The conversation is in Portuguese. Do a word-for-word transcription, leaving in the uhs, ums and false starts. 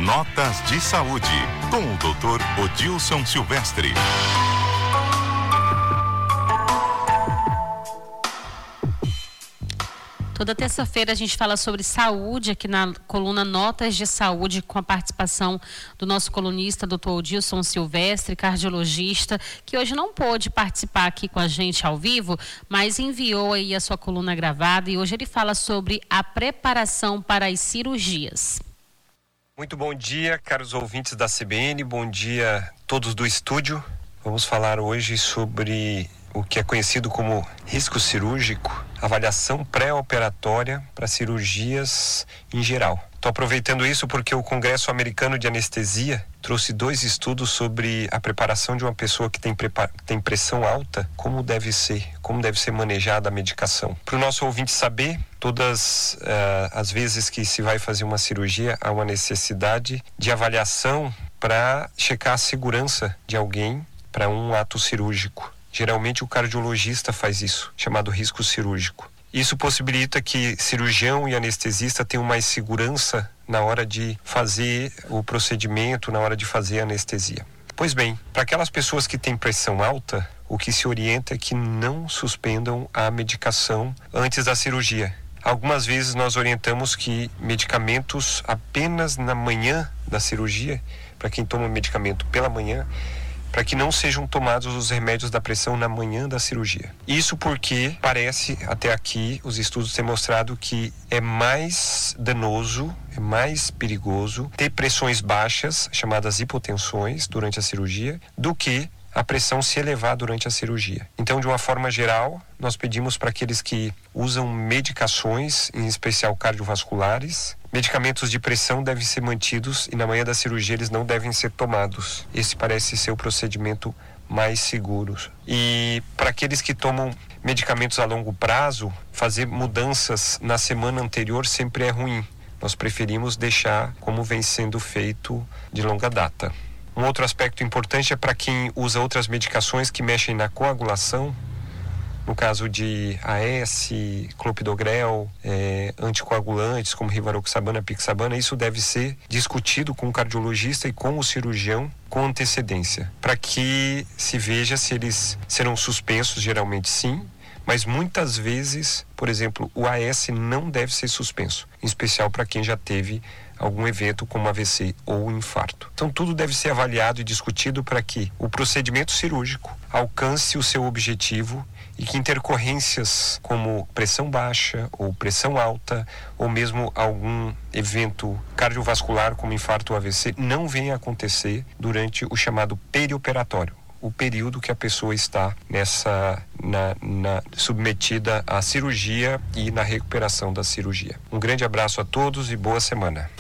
Notas de Saúde, com o doutor Odilson Silvestre. Toda terça-feira a gente fala sobre saúde aqui na coluna Notas de Saúde, com a participação do nosso colunista, doutor Odilson Silvestre, cardiologista, que hoje não pôde participar aqui com a gente ao vivo, mas enviou aí a sua coluna gravada e hoje ele fala sobre a preparação para as cirurgias. Muito bom dia, caros ouvintes da C B N, bom dia todos do estúdio. Vamos falar hoje sobre o que é conhecido como risco cirúrgico, avaliação pré-operatória para cirurgias em geral. Estou aproveitando isso porque o Congresso Americano de Anestesia trouxe dois estudos sobre a preparação de uma pessoa que tem, prepar... tem pressão alta, como deve ser, como deve ser manejada a medicação. Para o nosso ouvinte saber, todas uh, as vezes que se vai fazer uma cirurgia, há uma necessidade de avaliação para checar a segurança de alguém para um ato cirúrgico. Geralmente o cardiologista faz isso, chamado risco cirúrgico. Isso possibilita que cirurgião e anestesista tenham mais segurança na hora de fazer o procedimento, na hora de fazer a anestesia. Pois bem, para aquelas pessoas que têm pressão alta, o que se orienta é que não suspendam a medicação antes da cirurgia. Algumas vezes nós orientamos que medicamentos apenas na manhã da cirurgia, para quem toma medicamento pela manhã, para que não sejam tomados os remédios da pressão na manhã da cirurgia. Isso porque parece, até aqui, os estudos têm mostrado que é mais danoso, é mais perigoso ter pressões baixas, chamadas hipotensões, durante a cirurgia, do que a pressão se elevar durante a cirurgia. Então, de uma forma geral, nós pedimos para aqueles que usam medicações, em especial cardiovasculares, medicamentos de pressão devem ser mantidos e na manhã da cirurgia eles não devem ser tomados. Esse parece ser o procedimento mais seguro. E para aqueles que tomam medicamentos a longo prazo, fazer mudanças na semana anterior sempre é ruim. Nós preferimos deixar como vem sendo feito de longa data. Um outro aspecto importante é para quem usa outras medicações que mexem na coagulação, no caso de A S, clopidogrel, é, anticoagulantes como rivaroxabana, pixabana, isso deve ser discutido com o cardiologista e com o cirurgião com antecedência, para que se veja se eles serão suspensos, geralmente sim, mas muitas vezes, por exemplo, o A S não deve ser suspenso, em especial para quem já teve algum evento como A V C ou infarto. Então tudo deve ser avaliado e discutido para que o procedimento cirúrgico alcance o seu objetivo e que intercorrências como pressão baixa ou pressão alta ou mesmo algum evento cardiovascular como infarto ou A V C não venha a acontecer durante o chamado perioperatório, o período que a pessoa está nessa na, na, submetida à cirurgia e na recuperação da cirurgia. Um grande abraço a todos e boa semana.